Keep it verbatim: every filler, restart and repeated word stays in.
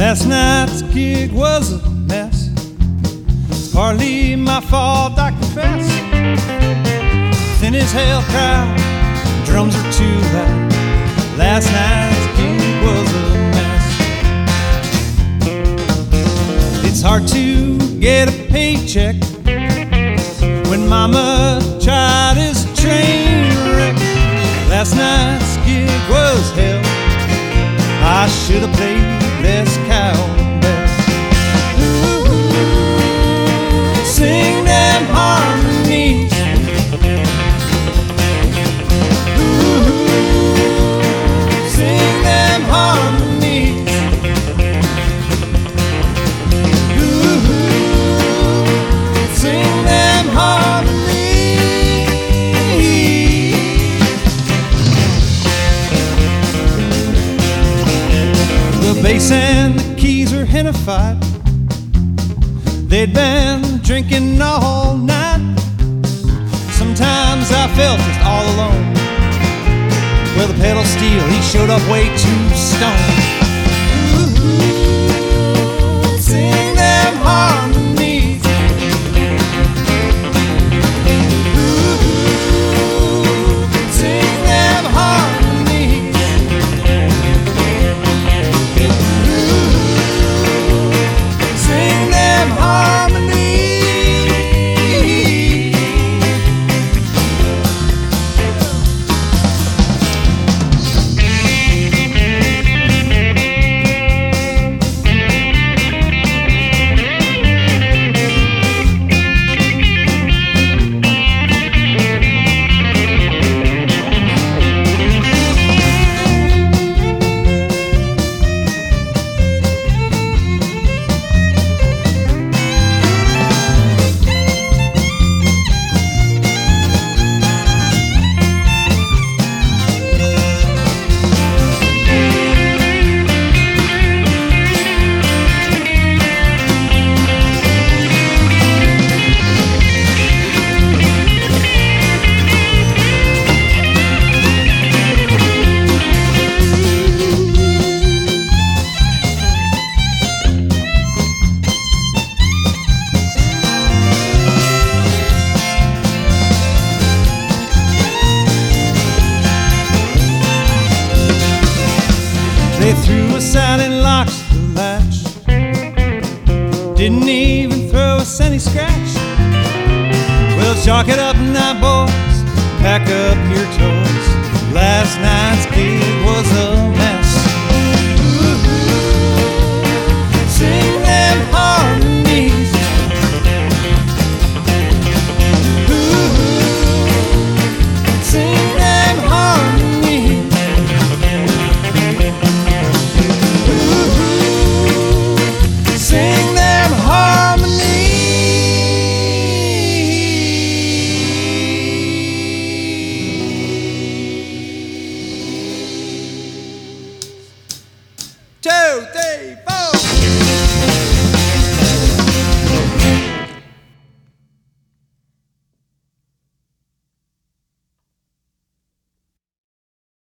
Last night's gig was a mess. It's partly my fault, I confess. Thin as hell crowd, drums are too loud. Last night's gig was a mess. It's hard to get a paycheck when mama tried his train wreck. Last night's gig was hell. I should have played less cowbell. Ooh, sing them harmonies. Ooh, sing them harmonies. Ooh, sing them harmonies. The bass and the keys were in a fight. They'd been drinking all night. Sometimes I felt just all alone. Well, the pedal steel, he showed up way too stoned. Ooh, sing them harmonies. Ooh, sing them harmonies. Sing them harmonies. They threw us out and locked the latch. Didn't even throw us any scratch. Well, chalk it up now, boys. Pack up your toys. Last night's gig was a mess.